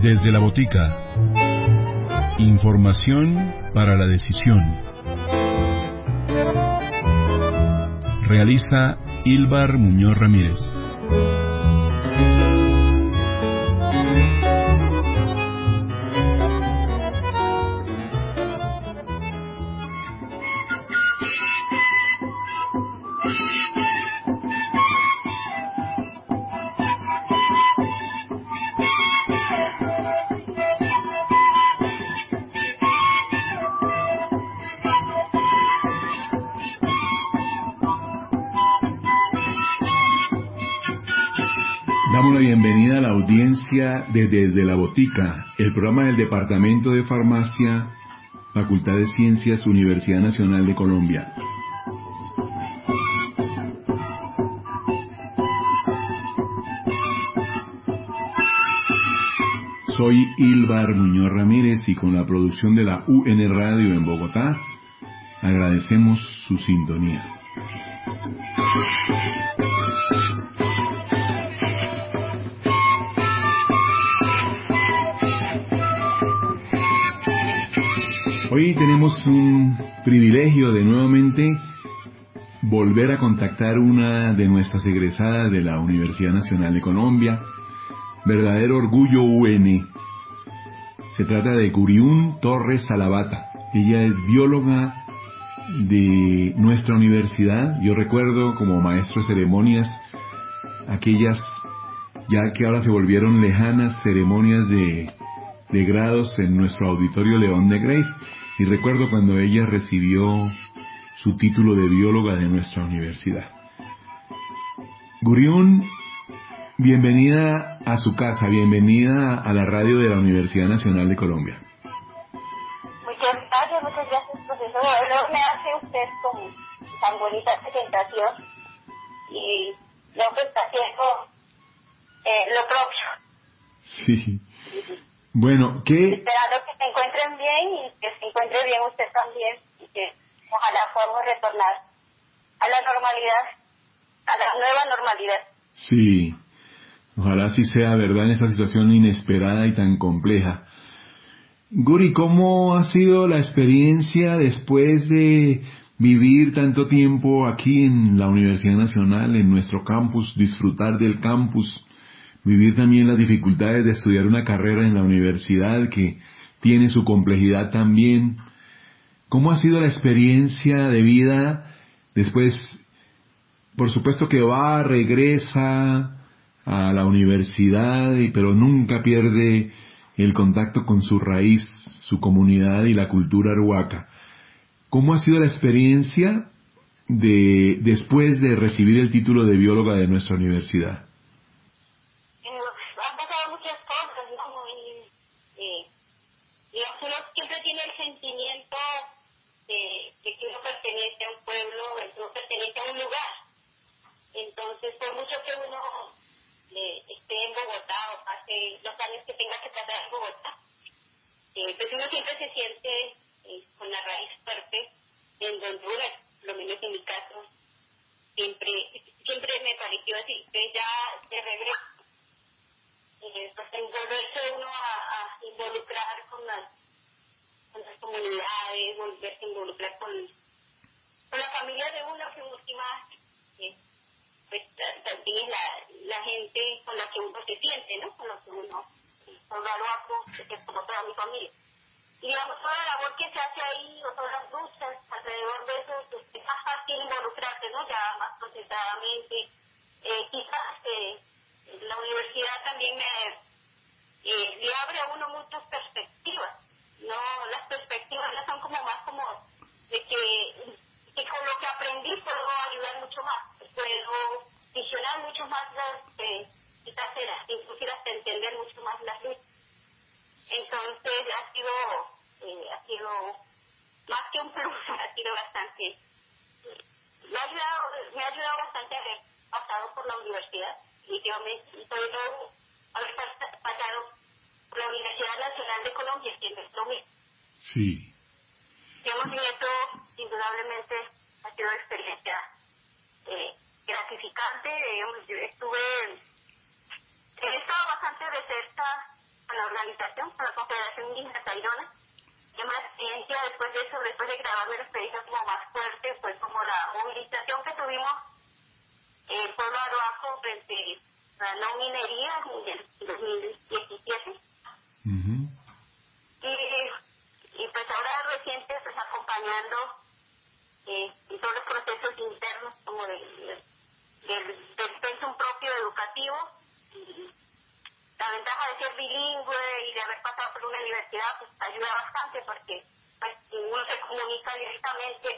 Desde la botica. Información para la decisión. Realiza Ilvar Muñoz Ramírez. Damos la bienvenida a la audiencia de Desde la Botica, el programa del Departamento de Farmacia, Facultad de Ciencias, Universidad Nacional de Colombia. Soy Ilvar Muñoz Ramírez y con la producción de la UN Radio en Bogotá, agradecemos su sintonía. Hoy tenemos un privilegio de nuevamente volver a contactar una de nuestras egresadas de la Universidad Nacional de Colombia, verdadero orgullo UN. Se trata de Guriún Torres Salabata. Ella es bióloga de nuestra universidad. Yo recuerdo como maestro de ceremonias aquellas, ya que ahora se volvieron lejanas, ceremonias de grados en nuestro auditorio León de Grave, y recuerdo cuando ella recibió su título de bióloga de nuestra universidad. Guriún, bienvenida a su casa, bienvenida a la radio de la Universidad Nacional de Colombia. Muchas gracias, profesor. Bueno, me hace usted con tan bonita presentación y lo que está haciendo lo propio. Sí. Bueno, ¿qué? Esperando que se encuentren bien y que se encuentre bien usted también y que ojalá podamos retornar a la normalidad, a la nueva normalidad. Sí, ojalá sí sea verdad en esta situación inesperada y tan compleja. Guri, ¿cómo ha sido la experiencia después de vivir tanto tiempo aquí en la Universidad Nacional, en nuestro campus, disfrutar del campus? Vivir también las dificultades de estudiar una carrera en la universidad que tiene su complejidad también. ¿Cómo ha sido la experiencia de vida después? Por supuesto que va, regresa a la universidad, pero nunca pierde el contacto con su raíz, su comunidad y la cultura arhuaca. ¿Cómo ha sido la experiencia después de recibir el título de bióloga de nuestra universidad? Han pasado muchas cosas, ¿no? Y uno siempre tiene el sentimiento de que uno pertenece a un pueblo, que uno pertenece a un lugar. Entonces, por mucho que uno esté en Bogotá o pase los años que tenga que pasar en Bogotá, pues uno siempre se siente con la raíz fuerte en donde uno, por lo menos en mi caso, siempre me pareció así. Entonces ya de regreso, pues volverse uno a involucrar con las comunidades, volverse a involucrar con la familia de uno, que en última pues también es la gente con la que uno se siente, ¿no? Con la que uno, con la loco, que es como toda mi familia. Y digamos, toda la labor que se hace ahí, o todas las luchas alrededor de eso, pues es más fácil involucrarse, ¿no? Ya más procesadamente. Quizás la universidad también le abre a uno muchas perspectivas, ¿no? Las perspectivas ya son como más como de que con lo que aprendí puedo ayudar mucho más, puedo visionar mucho más inclusive hasta entender mucho más las luchas. Entonces ha sido más que un plus, ha sido bastante, me ha ayudado bastante haber pasado por la universidad, y sobre todo haber pasado por la Universidad Nacional de Colombia, que es lo mismo. Sí. Digamos, y esto indudablemente ha sido una experiencia gratificante. Yo he estado bastante de cerca con la organización, con la Confederación Indígena Tairona. Y más experiencia después de eso, después de grabarme la experiencia como más fuerte, fue como la movilización que tuvimos el pueblo aruaco frente a la no minería en el 2017. Uh-huh. Y pues ahora reciente, pues acompañando en todos los procesos internos como del pensum propio educativo. Y la ventaja de ser bilingüe y de haber pasado por una universidad pues ayuda bastante porque pues, uno se comunica directamente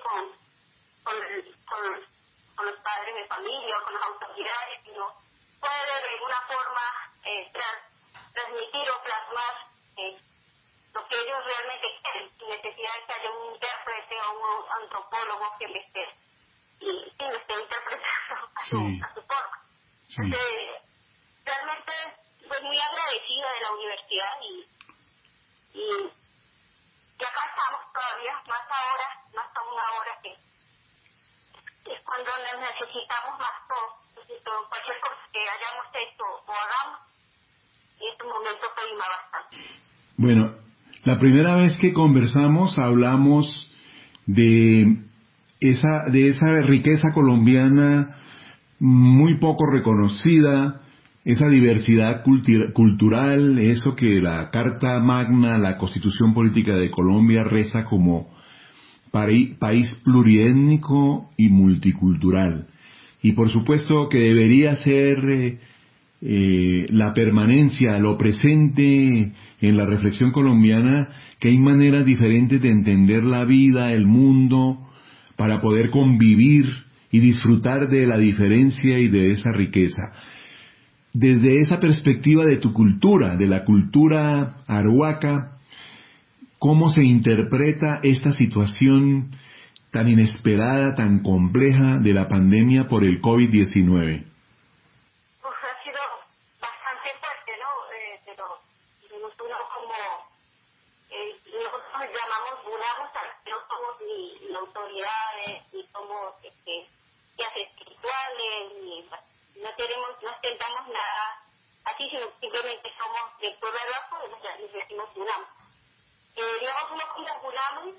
con los padres de familia o con las autoridades y uno puede de alguna forma transmitir o plasmar lo que ellos realmente quieren, sin necesidad de que haya un intérprete o un antropólogo que me esté interpretando a su forma. Sí. Entonces, realmente pues muy agradecida de la universidad y acá estamos todavía, más aún ahora que es cuando nos necesitamos más todos. Cualquier cosa que hayamos hecho o hagamos, en este momento prima bastante. Bueno, la primera vez que conversamos hablamos de esa riqueza colombiana muy poco reconocida, esa diversidad cultural, eso que la Carta Magna, la Constitución Política de Colombia reza como país pluriétnico y multicultural. Y por supuesto que debería ser la permanencia, lo presente en la reflexión colombiana, que hay maneras diferentes de entender la vida, el mundo, para poder convivir y disfrutar de la diferencia y de esa riqueza. Desde esa perspectiva de tu cultura, de la cultura arhuaca, ¿cómo se interpreta esta situación tan inesperada, tan compleja de la pandemia por el COVID-19? Ha sido bastante fuerte, ¿no? Pero uno como nosotros llamamos vulamos, no somos ni autoridades, ni somos guías espirituales, ni no ostentamos nada así, sino simplemente somos del pueblo abajo y les decimos vulamos. Digamos, uno como vulamos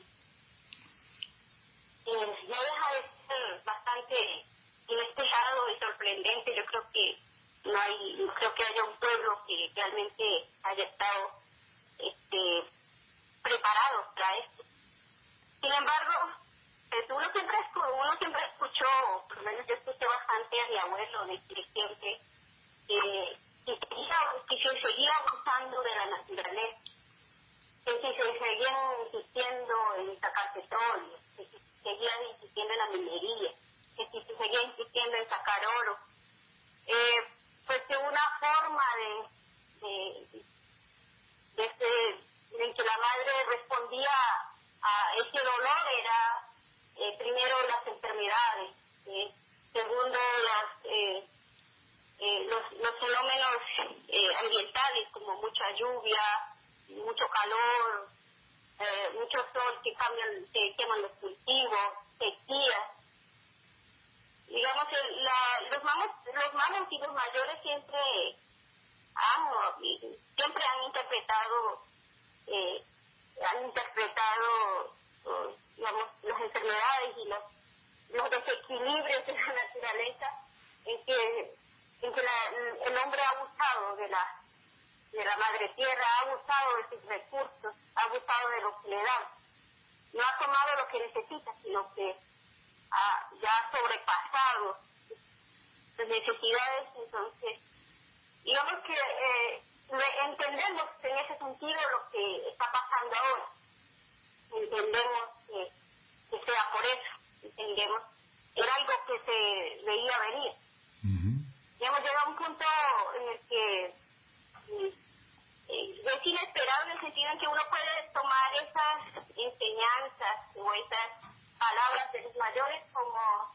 no deja de ser bastante inesperado y sorprendente. Yo creo que no creo que haya un pueblo que realmente haya estado preparado para esto. Sin embargo, uno siempre escuchó, por lo menos yo escuché bastante a mi abuelo decir siempre que se seguía abusando de la naturaleza, que si se seguían insistiendo en sacar petróleo, que si se seguían insistiendo en la minería, que si se seguía insistiendo en sacar oro, pues que una forma de que la madre respondía a ese dolor era primero las enfermedades, segundo los fenómenos ambientales como mucha lluvia, mucho calor, mucho sol que queman los cultivos, sequías. Digamos que los mamos y los mayores siempre han interpretado digamos, las enfermedades y los desequilibrios de la naturaleza en que el hombre ha abusado de la madre tierra, ha abusado de sus recursos, ha abusado de lo que le dan. No ha tomado lo que necesita, sino que ya ha sobrepasado sus necesidades. Entonces, digamos que entendemos en ese sentido lo que está pasando ahora. Entendemos que sea por eso. Entendemos que era algo que se veía venir. Uh-huh. Hemos llegado a un punto en el que es inesperado en el sentido en que uno puede tomar esas enseñanzas o esas palabras de los mayores como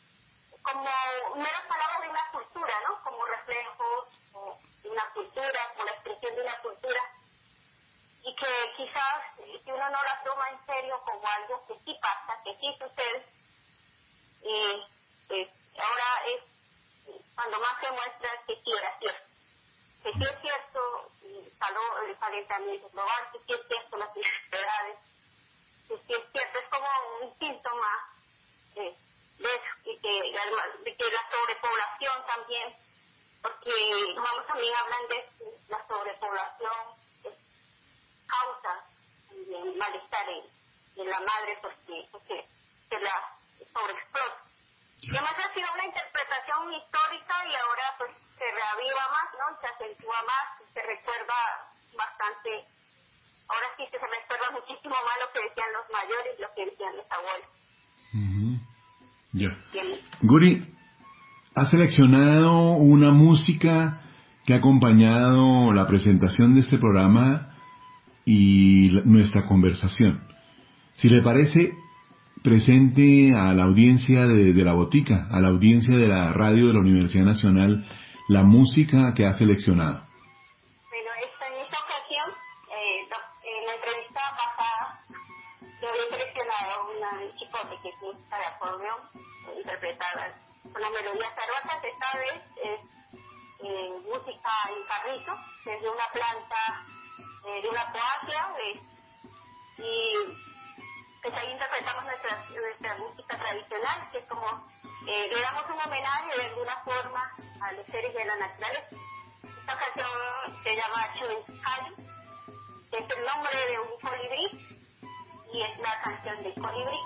meras palabras de una cultura, ¿no? Como reflejo de una cultura, como la expresión de una cultura, y que quizás si uno no la toma en serio como algo que sí pasa, que sí sucede, pues ahora es cuando más se muestra que sí era cierto, que sí es cierto, el calentamiento global, que sí es cierto, las enfermedades, que sí es cierto, es como un síntoma de eso, y de la sobrepoblación también, porque vamos también hablan de la sobrepoblación, causa también malestar en la madre porque se la sobreexplota. Y además ha sido una interpretación histórica y ahora pues se reaviva más, ¿no? Se acentúa más, se recuerda bastante, ahora sí que se recuerda muchísimo más lo que decían los mayores y lo que decían los abuelos. Ya. Guri, ¿ha seleccionado una música que ha acompañado la presentación de este programa y nuestra conversación? Si le parece, presente a la audiencia de la botica, a la audiencia de la radio de la Universidad Nacional, la música que ha seleccionado. Bueno, en esta ocasión, en la entrevista pasada, yo había seleccionado una chicote que es música de acordeón, interpretada con la melodía zarrotas. Esta vez es música en carrizo, desde una planta de una poacia, y pues ahí interpretamos nuestra música tradicional, que es como le damos un homenaje de alguna forma a los seres de la naturaleza. Esta canción se llama Chuencayo, que es el nombre de un colibrí, y es la canción del colibrí.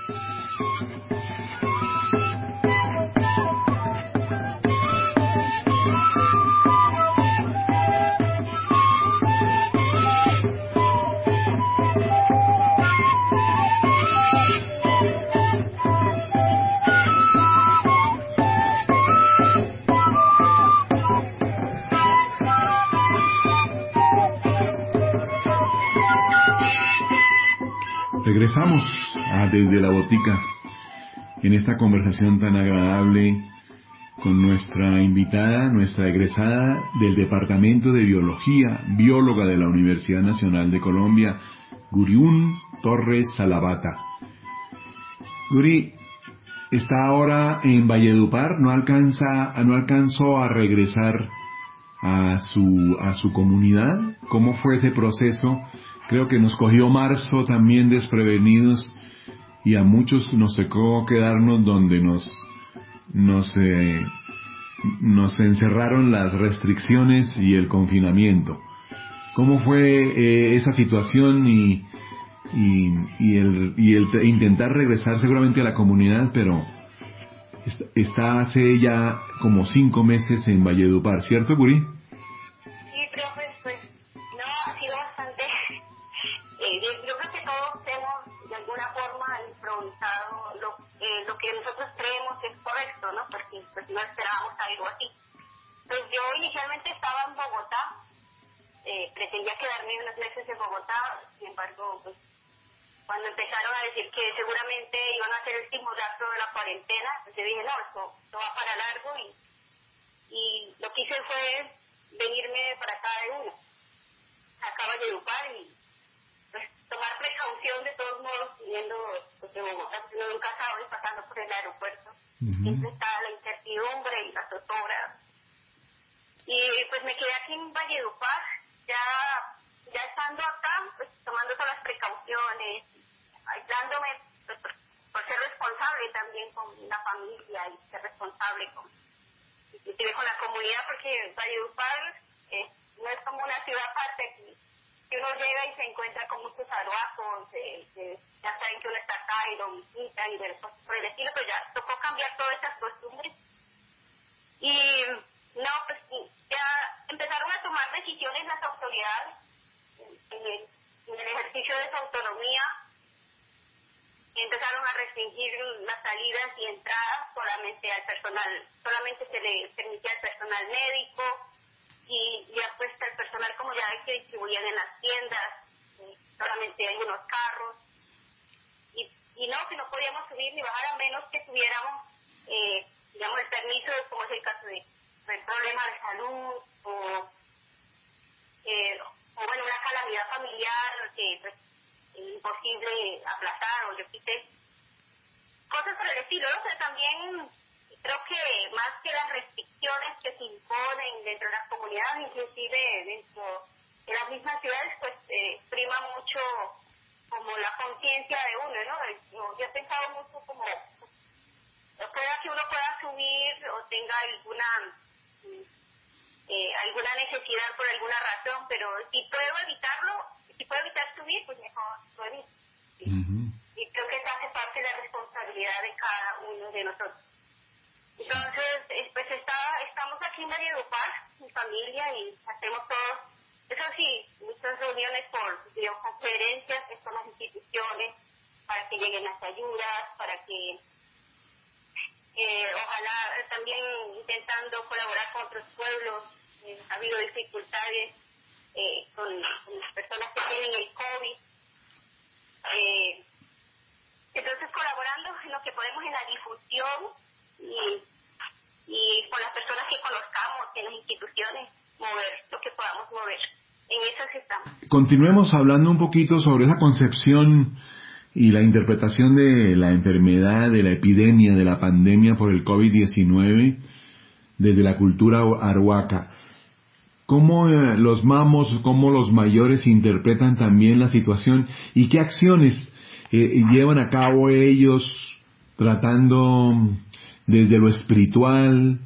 Regresamos desde la botica en esta conversación tan agradable con nuestra invitada, nuestra egresada del Departamento de Biología, bióloga de la Universidad Nacional de Colombia, Guriún Torres Salabata. Guri está ahora en Valledupar, no alcanzó a regresar a su comunidad. ¿Cómo fue ese proceso? Creo que nos cogió marzo también desprevenidos y a muchos nos tocó quedarnos donde nos encerraron las restricciones y el confinamiento. ¿Cómo fue esa situación y el intentar regresar seguramente a la comunidad, pero está hace ya como 5 meses en Valledupar, ¿cierto, Guri? Sí, profe, pues no, ha sido bastante. Yo creo que todos hemos de alguna forma improvisado lo que nosotros creemos que es correcto, ¿no? Porque pues no esperábamos algo así. Pues yo inicialmente estaba en Bogotá, pretendía quedarme unos meses en Bogotá, sin embargo, pues cuando empezaron a decir que seguramente iban a hacer el simulacro de la cuarentena, pues yo dije, no, esto va para largo, y lo que hice fue venirme para acá de uno, acá a Valledupar, y pues tomar precaución de todos modos, viniendo pues, de Bogotá, porque uno nunca sabe, pasando por el aeropuerto, siempre está la incertidumbre y la zozobra. Y pues me quedé aquí en Valledupar, ya estando acá, pues tomando todas las precauciones, aislándome pues, por ser responsable también con la familia y ser responsable inclusive con la comunidad, porque Valledupar no es como una ciudad aparte que uno llega y se encuentra con muchos arhuacos, ya saben que uno está acá y lo visitan y ver cosas por el estilo, pero ya tocó cambiar todas esas costumbres. Y no, pues ya empezaron a tomar decisiones las autoridades en el ejercicio de su autonomía. Empezaron a restringir las salidas y entradas solamente al personal, solamente se le permitía al personal médico y ya pues al personal, como ya ven que distribuían en las tiendas, solamente hay unos carros y no, que no podíamos subir ni bajar a menos que tuviéramos digamos el permiso, como es el caso de problema de salud o bueno, una calamidad familiar que pues, es imposible aplazar o yo quité cosas por el estilo, ¿no? Pero también creo que más que las restricciones que se imponen dentro de las comunidades, inclusive dentro en las mismas ciudades pues prima mucho como la conciencia de uno, ¿no? Yo he pensado mucho como pueda que uno pueda subir o tenga alguna necesidad por alguna razón, pero si puedo evitarlo, si puedo evitar subir, pues mejor lo evito. ¿Sí? Ujú. Y creo que eso hace parte de la responsabilidad de cada uno de nosotros. Entonces, pues estamos aquí en Valledupar, mi familia, y hacemos todos, eso sí, muchas reuniones por videoconferencias con las instituciones, para que lleguen las ayudas, para que ojalá también intentando colaborar con otros pueblos. Ha habido dificultades con las personas que tienen el COVID. Entonces, colaborando en lo que podemos en la difusión y con las personas que conozcamos en las instituciones, mover lo que podamos mover. En eso sí estamos. Continuemos hablando un poquito sobre esa concepción y la interpretación de la enfermedad, de la epidemia, de la pandemia por el COVID-19 desde la cultura arhuaca. ¿Cómo los mamos, cómo los mayores interpretan también la situación y qué acciones llevan a cabo ellos tratando desde lo espiritual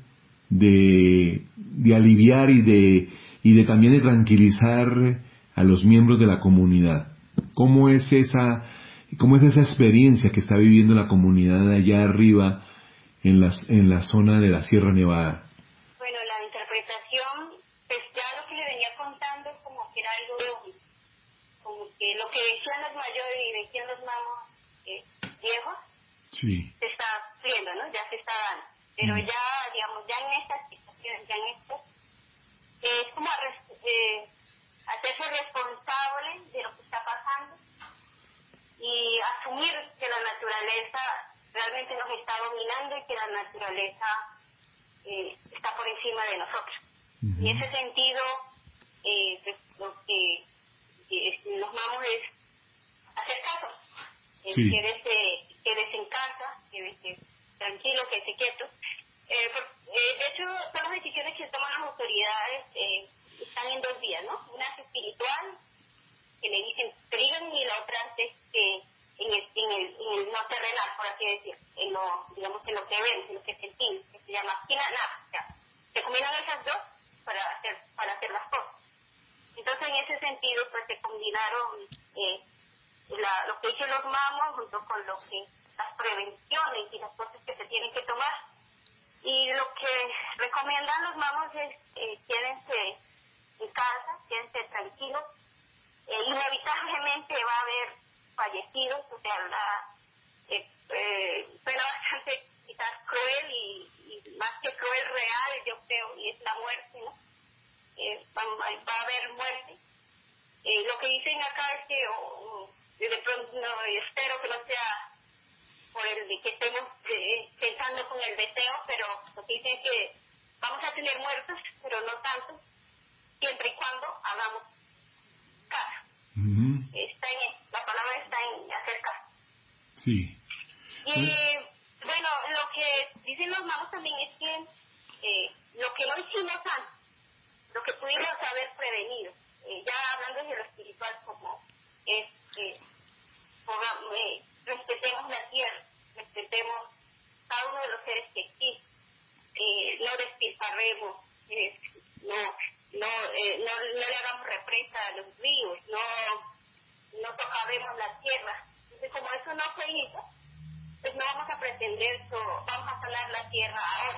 de aliviar y de también de tranquilizar a los miembros de la comunidad? ¿Cómo es esa experiencia que está viviendo la comunidad allá arriba en la zona de la Sierra Nevada? Bueno, la interpretación, pues ya lo que le venía contando como que era algo, como que lo que decían los mayores y decían los mamos viejos, Sí. se está viendo, ¿no? Ya se está dando. Pero ya, digamos, ya en estas situaciones, ya en esto, es como hacerse responsable de lo que está pasando y asumir que la naturaleza realmente nos está dominando y que la naturaleza está por encima de nosotros. Uh-huh. En ese sentido, pues lo que nos vamos es hacer caso. Sí. Quédese en casa, quédese tranquilo, quédese quieto. De hecho, todas las decisiones que toman las autoridades están en dos vías, ¿no? Una es espiritual, que le dicen trigan, y la otra es en el no terrenal, por así decir, en lo que ven, en lo que sentimos, que se llama nada. O sea, se combinan esas dos para hacer las cosas. Entonces, en ese sentido, pues se combinaron lo que dicen los mamos junto con las prevenciones y las cosas que se tienen que tomar. Y lo que recomiendan los mamos es quédense en casa, quédense tranquilos. Inevitablemente va a haber fallecidos, o sea, suena bastante quizás cruel y más que cruel real, yo creo, y es la muerte, ¿no? Va a haber muerte. Lo que dicen acá es que de pronto espero que no sea por el que estemos pensando con el deseo, pero lo que dicen es que vamos a tener muertos, pero no tanto, siempre y cuando hagamos caso. Uh-huh. La palabra está en hacer caso. Sí. Y bueno, lo que dicen los magos también es que lo que no hicimos antes, lo que pudimos haber prevenido, ya hablando de lo espiritual, como es respetemos la tierra, respetemos cada uno de los seres que existen, no despilfarremos, no le hagamos represa a los ríos, no tocaremos la tierra. Entonces, como eso no se hizo, pues no vamos a pretender vamos a sanar la tierra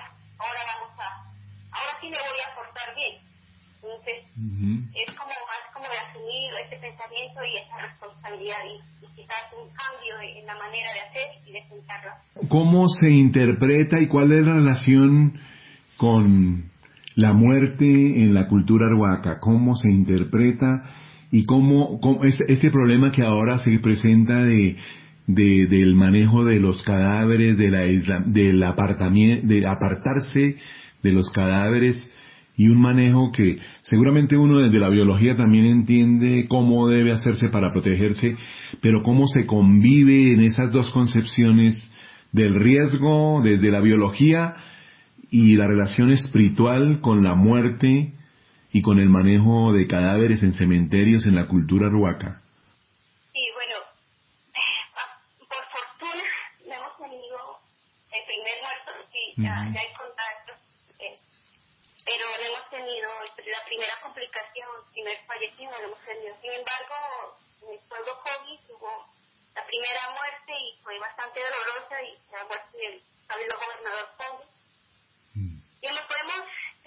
ahora sí me voy a portar bien. Entonces, es como más como de asumir ese pensamiento y esa responsabilidad y quizás un cambio en la manera de hacer y de pensarla. ¿Cómo se interpreta y cuál es la relación con la muerte en la cultura arhuaca? ¿Cómo se interpreta y cómo este problema que ahora se presenta del manejo de los cadáveres, de apartarse de los cadáveres, y un manejo que seguramente uno desde la biología también entiende cómo debe hacerse para protegerse, pero cómo se convive en esas dos concepciones del riesgo desde la biología y la relación espiritual con la muerte y con el manejo de cadáveres en cementerios en la cultura arhuaca? Sí, bueno, por fortuna no hemos tenido el primer muerto, sí, ya hay contactos, pero no hemos tenido la primera complicación, el primer fallecido no lo hemos tenido. Sin embargo, en el pueblo Kogi hubo la primera muerte y fue bastante dolorosa, y la muerte del cabildo gobernador Kogi. Y nos podemos,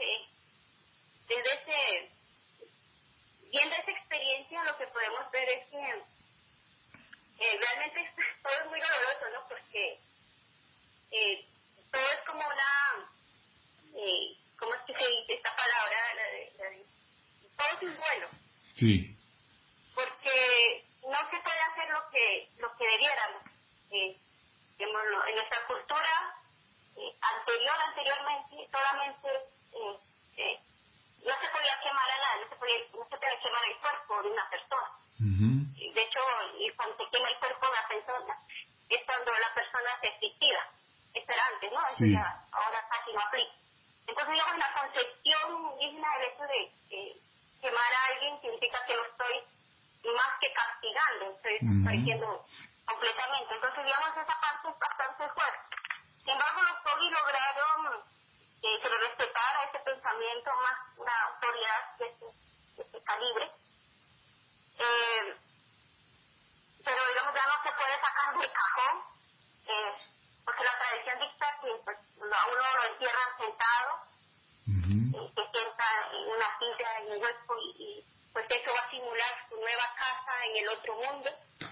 viendo esa experiencia, lo que podemos ver es que realmente todo es muy doloroso, ¿no? Porque todo es como ¿cómo es que se dice esta palabra? Todo es un duelo. Sí. Porque no se puede hacer lo que debiéramos. En nuestra cultura anteriormente, solamente no se podía quemar a nadie, no se podía quemar el cuerpo de una persona. De hecho, cuando se quema el cuerpo de una persona, es cuando la persona se suicida. Eso era antes, ¿no? Eso ya, ahora casi no aplica. Entonces, digamos, en la concepción indígena, el hecho de quemar a alguien significa que lo estoy más que castigando, estoy desapareciendo completamente. Entonces, digamos, esa parte es bastante fuerte. Sin embargo, los Kogi lograron que se le respetara ese pensamiento, más una autoridad de ese calibre. Pero, digamos, ya no se puede sacar del cajón, porque la tradición dicta que pues, a uno lo entierran sentado, se sienta en una silla, en un hueco, y pues eso va a simular su nueva casa en el otro mundo.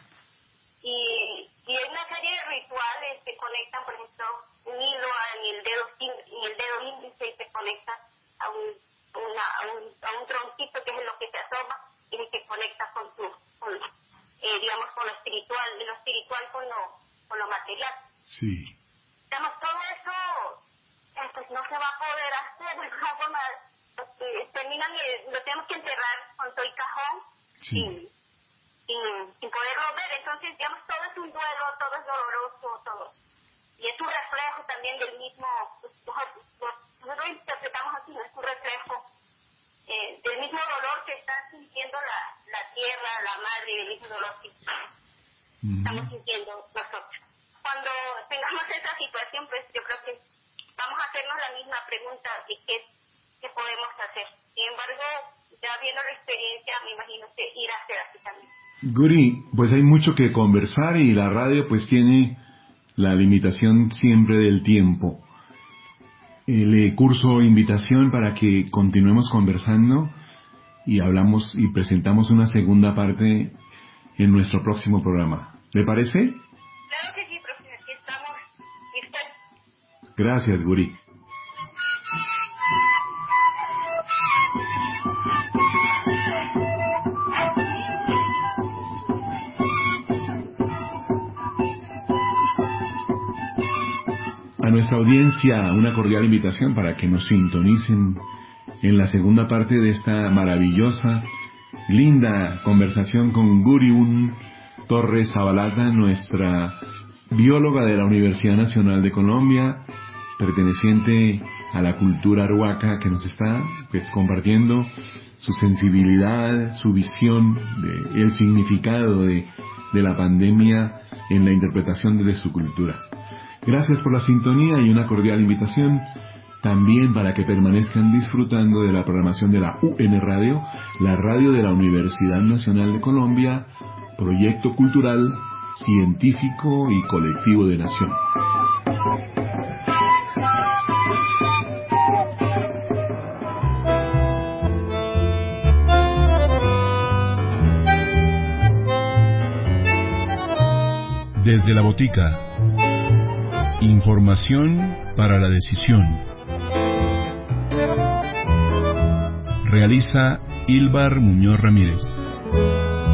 Y hay una serie de rituales que conectan, por ejemplo, un hilo en el dedo índice, y se conecta a un troncito que es lo que se asoma, y que conecta con digamos, con lo espiritual, y lo espiritual con lo material. Sí. Digamos, todo eso pues no se va a poder hacer de alguna forma, terminan y lo tenemos que enterrar con todo el cajón, sin poderlo ver. Entonces, digamos, todo es un duelo, todo es doloroso, todo. Y es un reflejo también del mismo, nosotros lo interpretamos así, ¿no? Es un reflejo del mismo dolor que está sintiendo la tierra, la madre, del mismo dolor que estamos sintiendo nosotros. Cuando tengamos esa situación, pues yo creo que vamos a hacernos la misma pregunta de qué podemos hacer. Sin embargo, ya viendo la experiencia, me imagino que irá a ser así también. Guri, pues hay mucho que conversar y la radio pues tiene la limitación siempre del tiempo. Le curso invitación para que continuemos conversando y hablamos y presentamos una segunda parte en nuestro próximo programa. ¿Le parece? Claro que sí, profe, aquí estamos dispuestos. Gracias, Guri. A nuestra audiencia, una cordial invitación para que nos sintonicen en la segunda parte de esta maravillosa, linda conversación con Guri Torres Zabalata, nuestra bióloga de la Universidad Nacional de Colombia, perteneciente a la cultura arhuaca, que nos está pues compartiendo su sensibilidad, su visión el significado de la pandemia en la interpretación de su cultura. Gracias por la sintonía y una cordial invitación también para que permanezcan disfrutando de la programación de la UN Radio, la radio de la Universidad Nacional de Colombia, proyecto cultural, científico y colectivo de nación. Desde la botica. Información para la decisión. Realiza Ilbar Muñoz Ramírez.